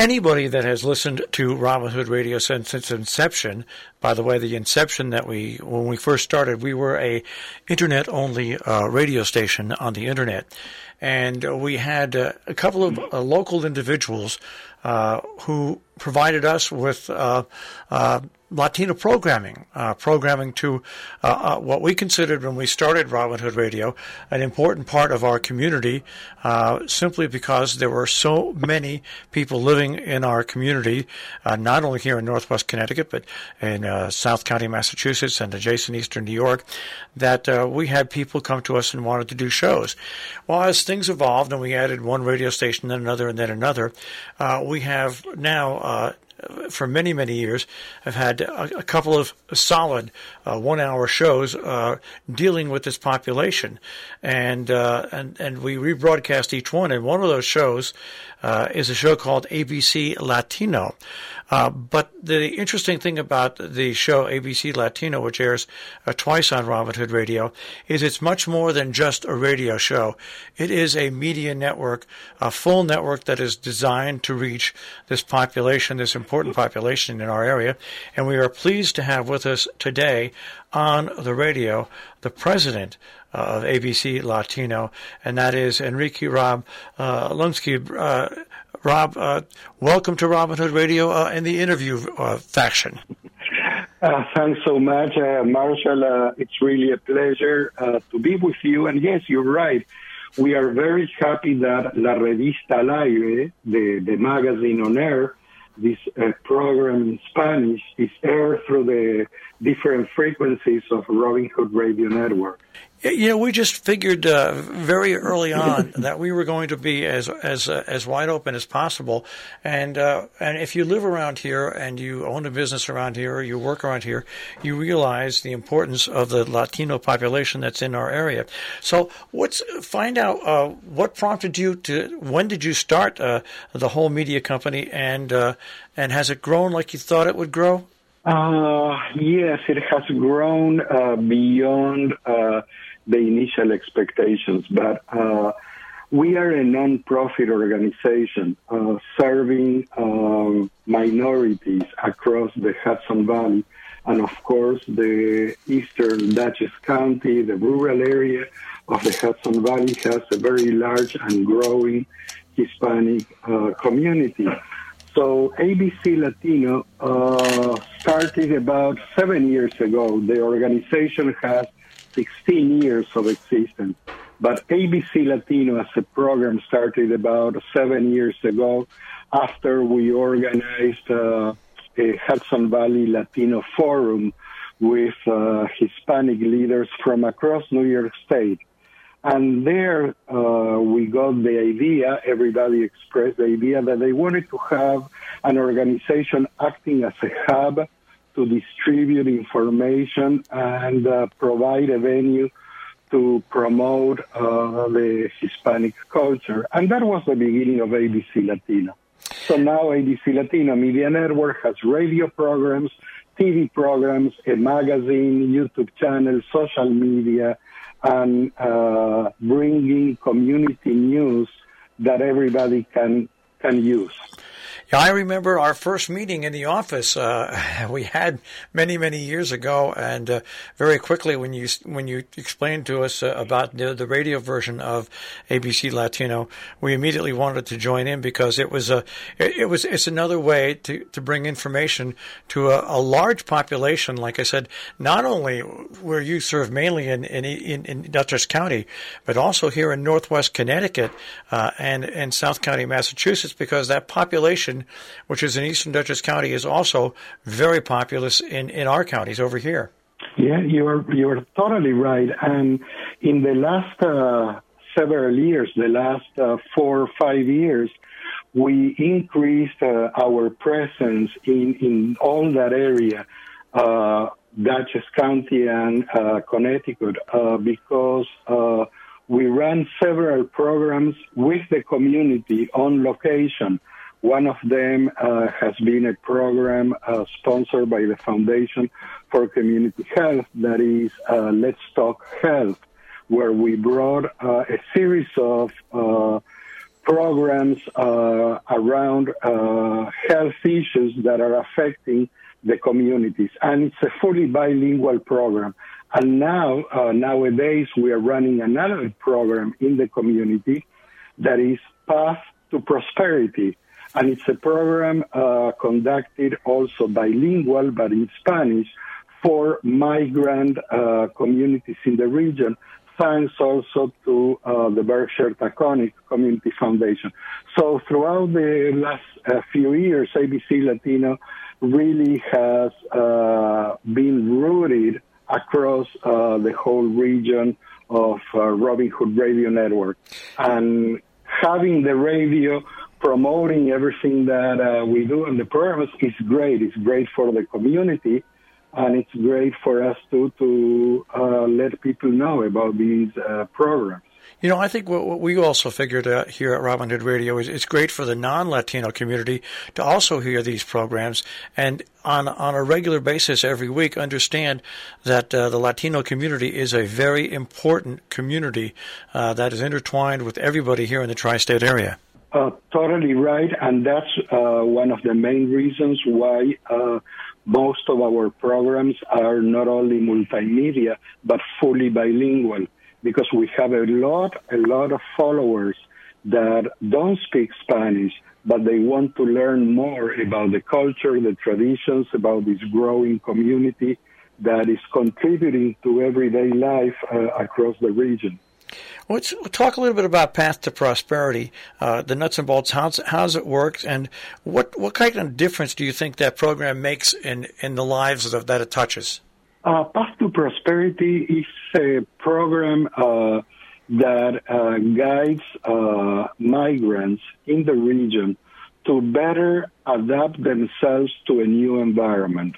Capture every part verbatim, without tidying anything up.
anybody that has listened to Robin Hood Radio since its inception, by the way, the inception that we, when we first started, we were a internet-only uh, radio station on the internet. And uh, we had uh, a couple of uh, local individuals uh, who provided us with uh, uh, Latino programming, uh, programming to uh, uh, what we considered when we started Robin Hood Radio an important part of our community, uh, simply because there were so many people living in our community, uh, not only here in Northwest Connecticut, but in uh, South County, Massachusetts, and adjacent eastern New York, that uh, we had people come to us and wanted to do shows. Well, as things evolved and we added one radio station, then another, and then another, uh, we have now uh, for many, many years, I've had a, a couple of solid uh, one-hour shows uh, dealing with this population, and uh, and and we rebroadcast each one. And one of those shows uh, is a show called A B C Latino. Uh, but the interesting thing about the show A B C Latino, which airs uh, twice on Robin Hood Radio, is it's much more than just a radio show. It is a media network, a full network that is designed to reach this population, this important population in our area. And we are pleased to have with us today on the radio the president uh, of A B C Latino, and that is Enrique Rob uh, Lumsky. Uh, Rob, uh, welcome to Robin Hood Radio uh, in the interview uh, faction. Uh, thanks so much, uh, Marshall. Uh, it's really a pleasure uh, to be with you. And yes, you're right. We are very happy that La Revista al Aire, the, the magazine on air, this uh, program in Spanish, is aired through the different frequencies of Robin Hood Radio Network. You know, we just figured uh, very early on that we were going to be as as uh, as wide open as possible, and uh, and if you live around here and you own a business around here or you work around here, you realize the importance of the Latino population that's in our area. So, what's find out uh, what prompted you to? When did you start uh, the whole media company, and uh, and has it grown like you thought it would grow? Uh, yes, it has grown uh, beyond uh, the initial expectations, but uh, we are a non-profit organization uh, serving uh, minorities across the Hudson Valley, and of course the eastern Dutchess County, the rural area of the Hudson Valley has a very large and growing Hispanic uh, community. So A B C Latino uh, started about seven years ago. The organization has sixteen years of existence. But A B C Latino as a program started about seven years ago after we organized uh, a Hudson Valley Latino Forum with uh, Hispanic leaders from across New York State. And there uh, we got the idea, everybody expressed the idea that they wanted to have an organization acting as a hub to distribute information and uh, provide a venue to promote uh, the Hispanic culture. And that was the beginning of A B C Latino. So now A B C Latino Media Network has radio programs, T V programs, a magazine, YouTube channel, social media, and uh, bringing community news that everybody can can use. Yeah, I remember our first meeting in the office uh, we had many, many years ago, and uh, very quickly when you when you explained to us uh, about the, the radio version of A B C Latino, we immediately wanted to join in because it was a it, it was it's another way to, to bring information to a, a large population. Like I said, not only where you serve mainly in in, in, in Dutchess County, but also here in Northwest Connecticut uh, and and South County, Massachusetts, because that population, which is in eastern Dutchess County, is also very populous in, in our counties over here. Yeah, you're you're totally right. And in the last uh, several years, the last uh, four or five years, we increased uh, our presence in, in all that area, uh, Dutchess County and uh, Connecticut, uh, because uh, we ran several programs with the community on location. One of them uh, has been a program uh, sponsored by the Foundation for Community Health, that is uh, Let's Talk Health, where we brought uh, a series of uh, programs uh, around uh, health issues that are affecting the communities. And it's a fully bilingual program. And now, uh, nowadays, we are running another program in the community that is Path to Prosperity. And it's a program uh, conducted also bilingual, but in Spanish, for migrant uh, communities in the region, thanks also to uh, the Berkshire Taconic Community Foundation. So throughout the last uh, few years, A B C Latino really has uh, been rooted across uh, the whole region of uh, Robin Hood Radio Network. And having the radio promoting everything that uh, we do in the programs is great. It's great for the community, and it's great for us to, to uh, let people know about these uh, programs. You know, I think what, what we also figured out here at Robin Hood Radio is it's great for the non-Latino community to also hear these programs and on on a regular basis every week understand that uh, the Latino community is a very important community uh, that is intertwined with everybody here in the tri-state area. Uh, totally right, and that's uh, one of the main reasons why uh, most of our programs are not only multimedia, but fully bilingual, because we have a lot, a lot of followers that don't speak Spanish, but they want to learn more about the culture, the traditions, about this growing community that is contributing to everyday life uh, across the region. Well, let's talk a little bit about Path to Prosperity, uh, the nuts and bolts. How's, how's it work, and what what kind of difference do you think that program makes in, in the lives of, that it touches? Uh, Path to Prosperity is a program uh, that uh, guides uh, migrants in the region to better adapt themselves to a new environment.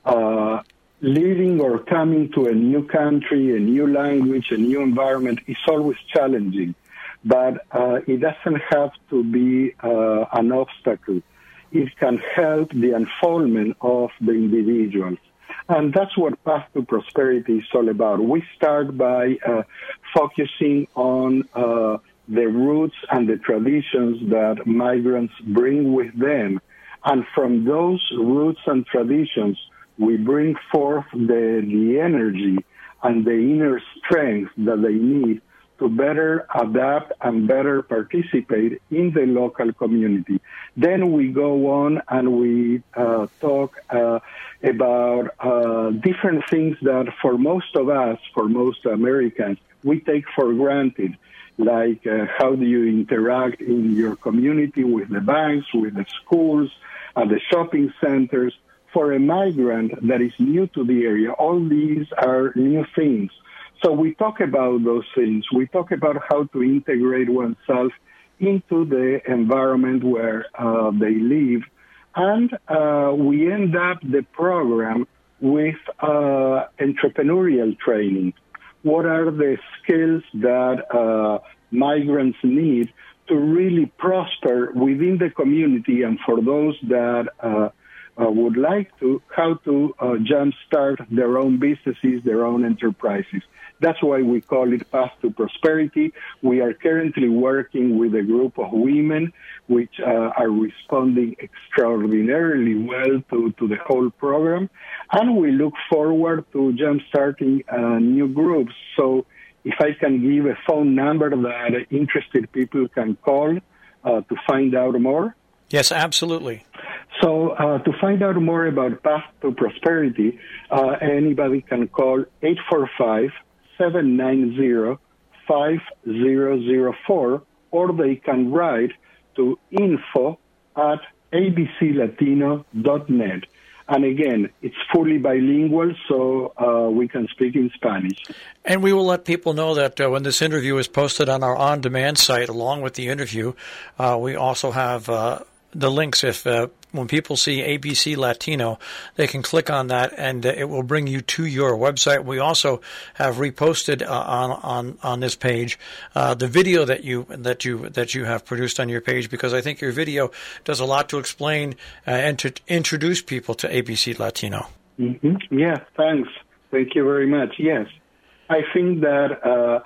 Uh, Living or coming to a new country, a new language, a new environment is always challenging, but uh, it doesn't have to be uh, an obstacle. It can help the unfoldment of the individuals. And that's what Path to Prosperity is all about. We start by uh, focusing on uh, the roots and the traditions that migrants bring with them. And from those roots and traditions, we bring forth the, the energy and the inner strength that they need to better adapt and better participate in the local community. Then we go on and we uh, talk uh, about uh, different things that for most of us, for most Americans, we take for granted, like uh, how do you interact in your community with the banks, with the schools, at the shopping centers. For a migrant that is new to the area, all these are new things. So we talk about those things. We talk about how to integrate oneself into the environment where uh, they live. And uh, we end up the program with uh, entrepreneurial training. What are the skills that uh, migrants need to really prosper within the community, and for those that uh, Uh, would like to, how to uh, jumpstart their own businesses, their own enterprises. That's why we call it Path to Prosperity. We are currently working with a group of women which uh, are responding extraordinarily well to, to the whole program. And we look forward to jumpstarting uh, new groups. So if I can give a phone number that interested people can call uh, to find out more. Yes, absolutely. So uh, to find out more about Path to Prosperity, uh, anybody can call eight four five, seven nine zero, five zero zero four, or they can write to info at a b c latino dot net. And again, it's fully bilingual, so uh, we can speak in Spanish. And we will let people know that uh, when this interview is posted on our on-demand site, along with the interview, uh, we also have uh, the links. If uh, when people see A B C Latino, they can click on that, and uh, it will bring you to your website. We also have reposted uh, on on on this page uh, the video that you that you that you have produced on your page, because I think your video does a lot to explain uh, and to introduce people to A B C Latino. Mm-hmm. Yeah, thanks. Thank you very much. Yes, I think that uh,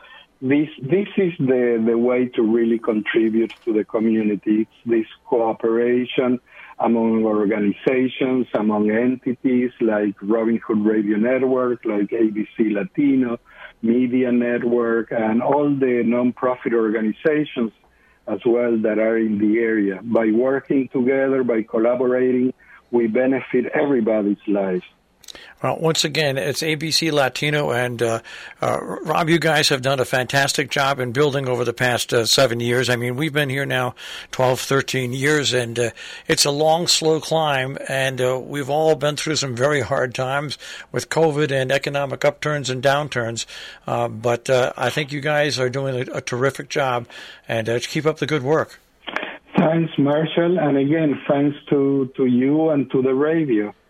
this this is the, the way to really contribute to the community. It's this cooperation among organizations, among entities like Robin Hood Radio Network, like A B C Latino, Media Network, and all the nonprofit organizations as well that are in the area. By working together, by collaborating, we benefit everybody's lives. Well, once again, it's A B C Latino, and uh, uh, Rob, you guys have done a fantastic job in building over the past uh, seven years. I mean, we've been here now twelve, thirteen years, and uh, it's a long, slow climb, and uh, we've all been through some very hard times with COVID and economic upturns and downturns, uh, but uh, I think you guys are doing a, a terrific job, and uh, keep up the good work. Thanks, Marshall, and again, thanks to, to you and to the radio.